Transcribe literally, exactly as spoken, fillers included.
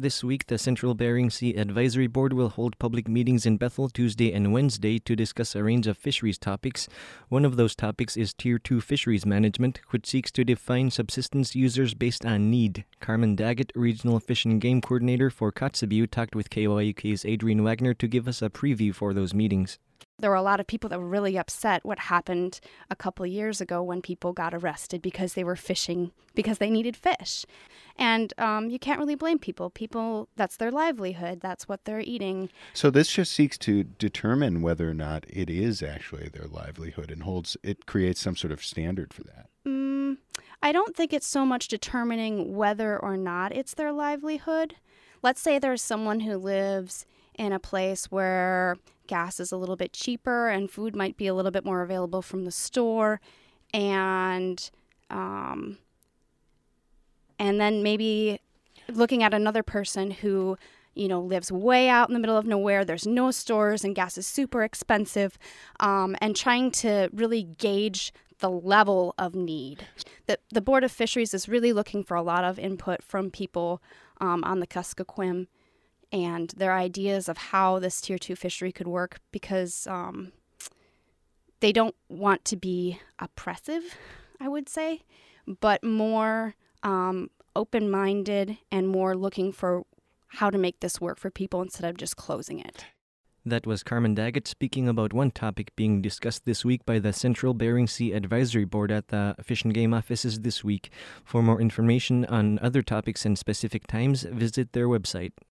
This week, the Central Bering Sea Advisory Board will hold public meetings in Bethel Tuesday and Wednesday to discuss a range of fisheries topics. One of those topics is Tier two Fisheries Management, which seeks to define subsistence users based on need. Carmen Daggett, Regional Fish and Game Coordinator for Kotzebue, talked with K O I U K's Adrian Wagner to give us a preview for those meetings. There were a lot of people that were really upset what happened a couple of years ago when people got arrested because they were fishing because they needed fish. And um, you can't really blame people. People, that's their livelihood. That's what they're eating. So this just seeks to determine whether or not it is actually their livelihood and holds it creates some sort of standard for that. Mm, I don't think it's so much determining whether or not it's their livelihood. Let's say there's someone who lives in a place where gas is a little bit cheaper and food might be a little bit more available from the store, and um, and then maybe looking at another person who, you know, lives way out in the middle of nowhere, there's no stores and gas is super expensive, um, and trying to really gauge the level of need. The, the Board of Fisheries is really looking for a lot of input from people um, on the Kuskokwim and their ideas of how this Tier two fishery could work, because um, they don't want to be oppressive, I would say, but more um, open-minded and more looking for how to make this work for people instead of just closing it. That was Carmen Daggett speaking about one topic being discussed this week by the Central Bering Sea Advisory Board at the Fish and Game offices this week. For more information on other topics and specific times, visit their website.